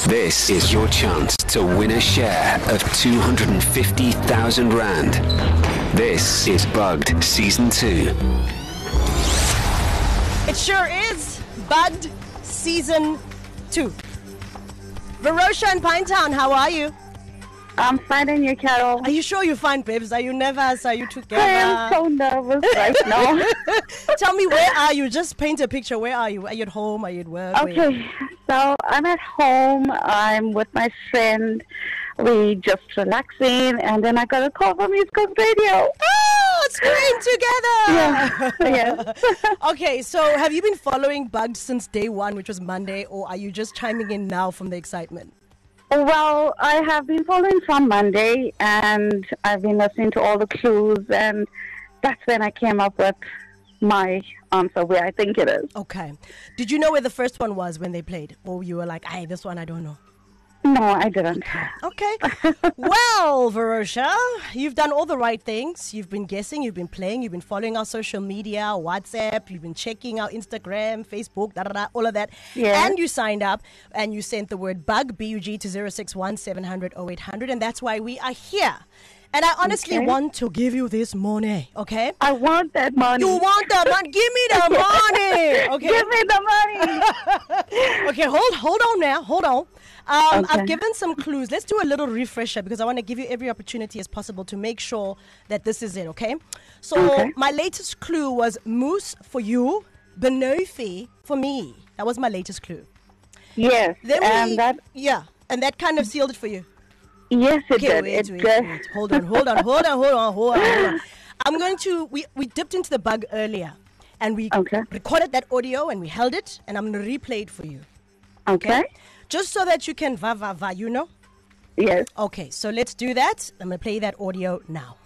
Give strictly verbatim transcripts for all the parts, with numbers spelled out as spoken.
This is your chance to win a share of two hundred fifty thousand rand. This is Bugged Season two. It sure is Bugged Season two. Varosha in Pinetown, how are you? I'm fine, and you, Carol? Are you sure you're fine, babes? Are you nervous? Are you together? I am so nervous right now. Tell me, where are you? Just paint a picture. Where are you? Are you at home? Are you at work? Okay, so I'm at home. I'm with my friend. We just relaxing, and then I got a call from East Coast Radio. Oh, scream together! Yeah, yes. Okay, so have you been following Bugged since day one, which was Monday, or are you just chiming in now from the excitement? Well, I have been following from Monday, and I've been listening to all the clues, and that's when I came up with my answer, where I think it is. Okay. Did you know where the first one was when they played? Or you were like, hey, this one I don't know? No, I didn't. Okay. Well, Varosha, you've done all the right things. You've been guessing, you've been playing, you've been following our social media, WhatsApp, you've been checking our Instagram, Facebook, da, da, da, all of that. Yeah. And you signed up and you sent the word BUG, B U G, to zero six one seven hundred oh eight hundred, and that's why we are here. And I honestly Okay. want to give you this money, okay? I want that money. You want the money? Give me the money, okay? Give me the money. Okay, hold hold on now. Hold on. Um, Okay. I've given some clues. Let's do a little refresher because I want to give you every opportunity as possible to make sure that this is it, okay? So Okay. my latest clue was moose for you, Benofi for me. That was my latest clue. Yes, Then we, and that, yeah, and that kind of sealed it for you. yes, it Okay, did. wait, it wait, did. wait. Hold on, hold on, hold on, hold on, hold on, hold on. I'm going to, we, we dipped into the bug earlier and we Okay. recorded that audio and we held it and I'm going to replay it for you. Okay. Just so that you can va va va, you know? Yes. Okay, so let's do that. I'm going to play that audio now.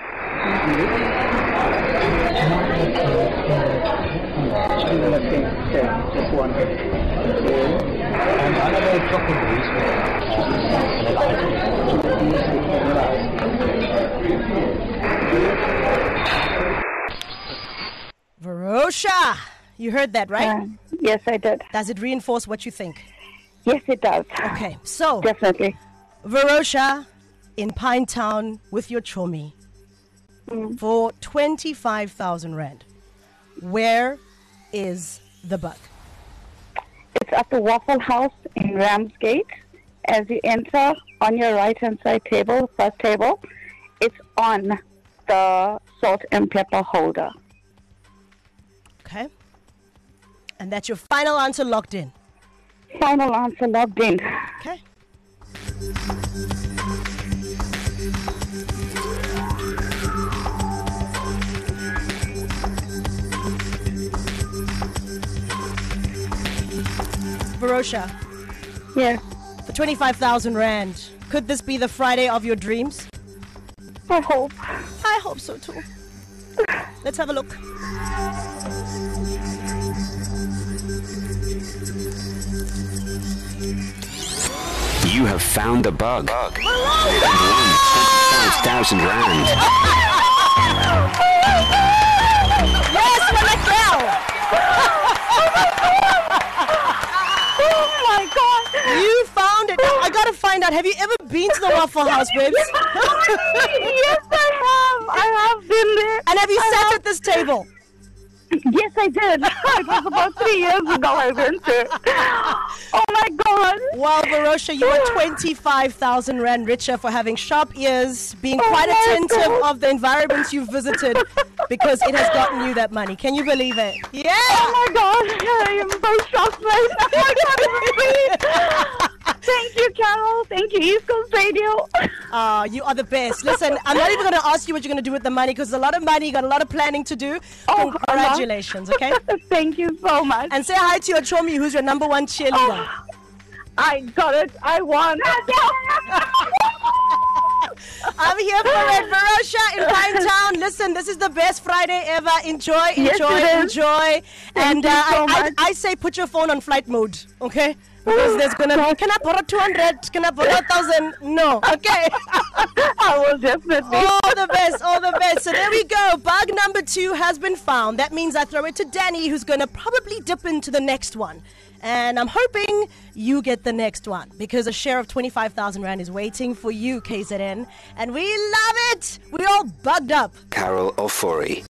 Varosha, you heard that, right? Uh, yes, I did. Does it reinforce what you think? Yes, it does. Okay, so Definitely. Varosha in Pinetown with your chomi for twenty-five thousand rand. Where is the bug? It's at the Waffle House in Ramsgate. As you enter, on your right-hand side table, first table, it's on the salt and pepper holder. Okay. And that's your final answer locked in. Final answer logged in. Okay. Varosha, Yes, for twenty-five thousand rand, could this be the Friday of your dreams? I hope. I hope so too. Let's have a look. You have found the bug and won twenty-five thousand rand. Yes, Manakau! Oh my God! You found it. Now, I gotta find out. Have you ever been to the Waffle House, babes? Yes, I have. I have been there. And have you I sat have- at this table? Yes, I did. It was about three years ago I went there. Oh my God. Well, Varosha, you are twenty-five thousand rand richer for having sharp ears, being Oh quite my attentive God. of the environments you've visited, because it has gotten you that money. Can you believe it? Yeah! Oh my God. I am so shocked right now. I can't breathe. Thank you, Carol. Thank you, East Coast Radio. Uh, you are the best. Listen, I'm not even going to ask you what you're going to do with the money, because a lot of money, you got a lot of planning to do. Oh, Congratulations, okay? Thank you so much. And say hi to your chomi, who's your number one cheerleader. Oh, I got it. I won. I'm here for it, Varosha in Pinetown. Listen, this is the best Friday ever. Enjoy, Yes, enjoy, it is. enjoy. And you uh, so I, I, much. I say put your phone on flight mode, okay? Because there's gonna be, can I borrow two hundred? Can I borrow one thousand? No, okay? I will definitely. All the best, all the best. So there we go. Bug number two has been found. That means I throw it to Danny, who's gonna probably dip into the next one. And I'm hoping you get the next one because a share of twenty-five thousand Rand is waiting for you, K Z N. And we love it. We're all bugged up. Carol Ofori.